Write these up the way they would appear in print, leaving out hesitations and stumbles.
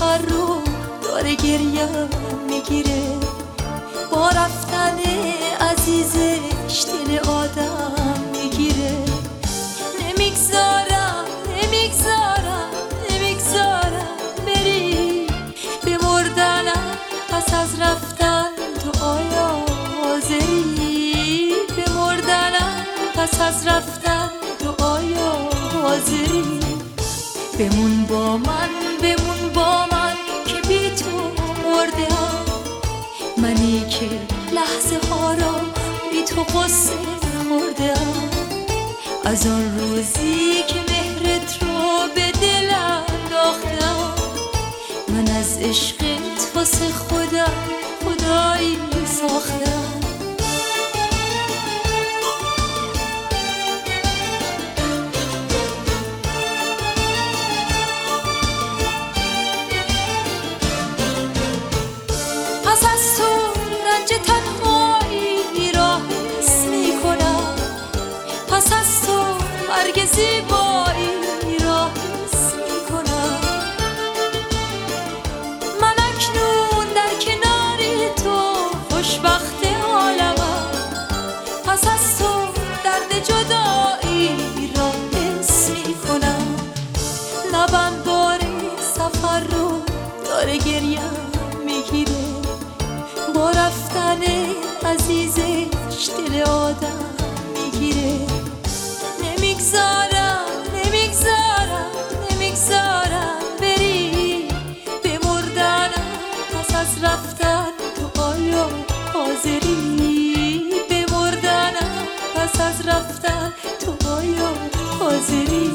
سفر رو داره گریه میگیره، با رفتن عزیزش دل آدم میگیره. نمیگذارم بری، بمردنم پس از رفتن تو آیا حاضری؟ بمردنم پس از رفتن تو آیا حاضری؟ بمون با من که بی تو مردم، منی که لحظه ها را بی تو قصه خوردم. از آن روزی که مهرت رو به دل انداختم، من از عشقت واسه خودم خدایی ساختم. پس از تو رنج تنهایی را حس می‌کنم، پس از تو مرگ زیبایی را حس می‌کنم. من اکنون در کنار تو خوشبخت عالمم، پس از تو درد جدایی را حس می‌کنم. لبم بار سفر رو داره گریه میگیره، با رفتن عزیزش دل آدم میگیره. نمیگذارم بری، بمردنم پس از رفتن تو آیا حاضری؟ بمردنم پس از رفتن تو آیا حاضری؟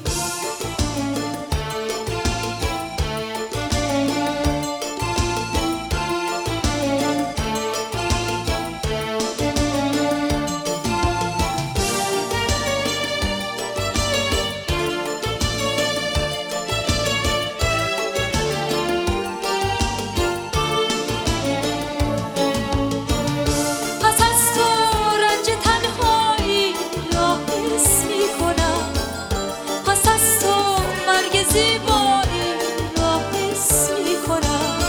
زیبایی را حس می‌کنم.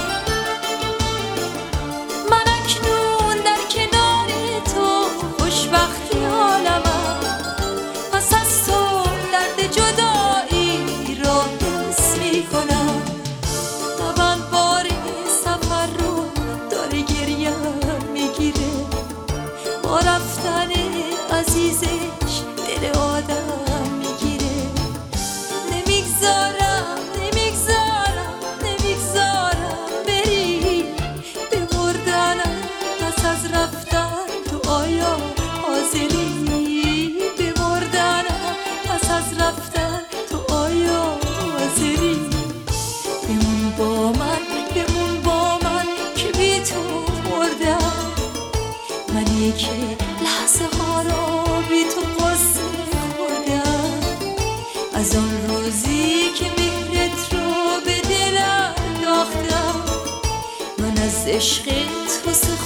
من اکنون در کنار تو خوشبخت عالمم، پس از تو درد جدایی را حس می‌کنم. لبم بار سفر رو داره گریه میگیره، با رفتن عزیزش دل آدم میگیره. نمیگذارم بری، بمردنم پس از رفتن تو آیا حاضری؟ بمردنم پس از رفتن تو آیا حاضری؟ بمون با من که بی تو مردم، منی که لحظه ها را بی تو قصه خوردم. از آن روزی که مهرت رو به دل انداختم، من از عشقت واسه